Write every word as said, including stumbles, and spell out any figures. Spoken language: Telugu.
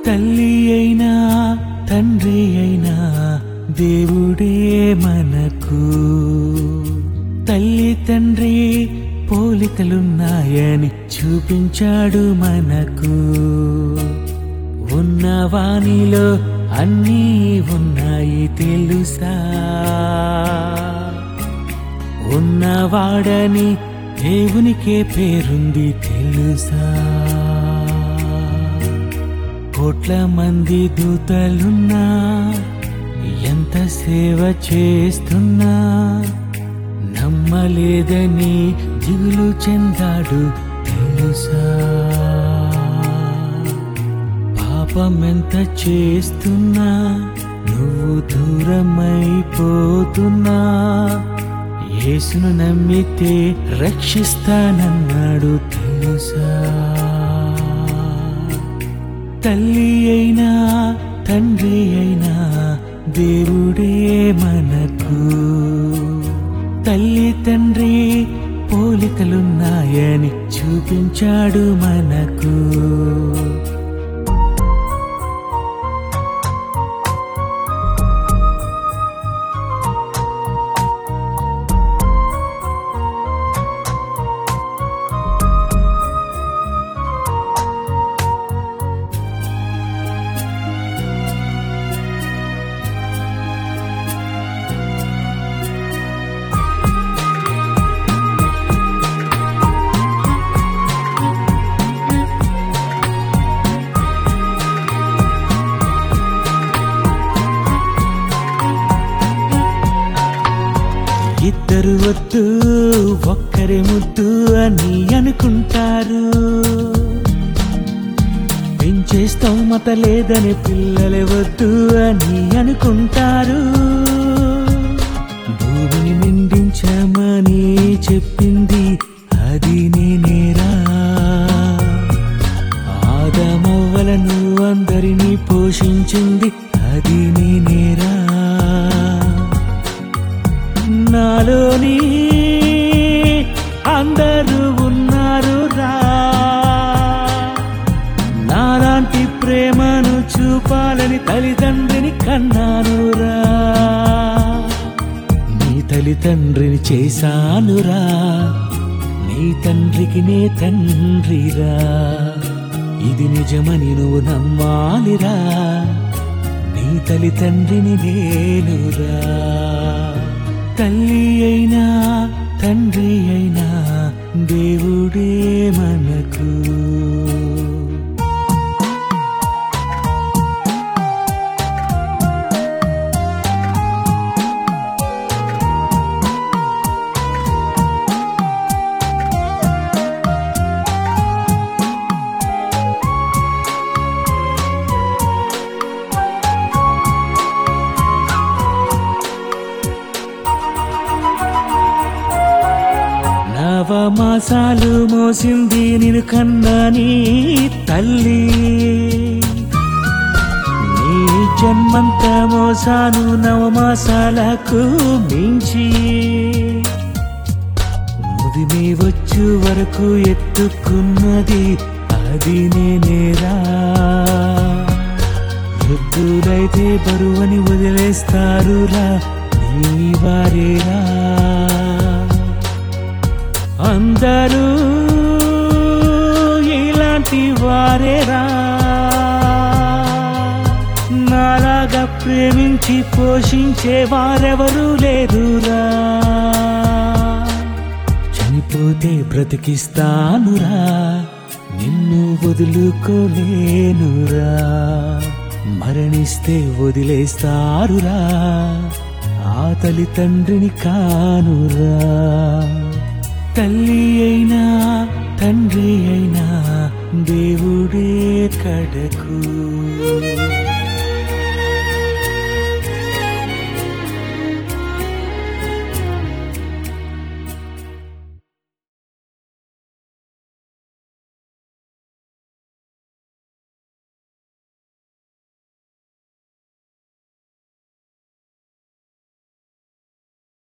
తల్లి అయినా తండ్రి అయినా దేవుడే మనకు. తల్లి తండ్రి పోలికలున్నాయని చూపించాడు మనకు. ఉన్నవానిలో అన్నీ ఉన్నాయి తెలుసా, ఉన్నవాడని దేవునికే పేరుంది తెలుసా. కోట్ల మంది దూతలున్నా, ఎంత సేవ చేస్తున్నా, నమ్మలేదని దిగులు చెందాడు తెలుసా. పాపమెంత చేస్తున్నా, నువ్వు దూరమైపోతున్నా, యేసును నమ్మితే రక్షిస్తానన్నాడు తెలుసా. తల్లి అయినా తండ్రి అయినా దేవుడే మనకు. తల్లి తండ్రి పోలికలున్నాయని చూపించాడు మనకు. ఇద్దరు వద్దు ఒక్కరే ముద్దు అని అనుకుంటారు. పెంచే స్తోమత లేదని పిల్లలే వద్దు అని అనుకుంటారు. భూమిని నిండించమని చెప్పింది అది నేనేరా. ఆదామవ్వలను అందరినీ పోషించింది అది నేనేరా. నాలోని అందరూ ఉన్నారు రా, నాలాంటి ప్రేమను చూపాలని తల్లిదండ్రిని కన్నానురా. నీ తల్లిదండ్రిని చేశానురా, నీ తండ్రికి నే తండ్రిరా. ఇది నిజమని నువ్వు నమ్మాలిరా, నీ తల్లిదండ్రిని నేనురా. తల్లి అయినా తండ్రి అయినా దేవుడే మనకు. నవమాసాలు మోసింది నిన్ను కన్నా నీ తల్లి. నీ జన్మంత మోసాను నవమాసాలకు మించి. ముదిమి వచ్చు వరకు ఎత్తుకున్నది అది నేనేరా. వృద్ధులైతే బరువని వదిలేస్తారురా నీ వారేరా. అందరూ ఇలాంటి వారేరా, నాలాగా ప్రేమించి పోషించే వారెవరూ లేరురా. చనిపోతే బ్రతికిస్తానురా, నిన్ను వదులుకోలేనురా. మరణిస్తే వదిలేస్తారురా, ఆ తల్లి తండ్రిని కానురా. తల్లి అయినా తండ్రి అయినా దేవుడే కడకు.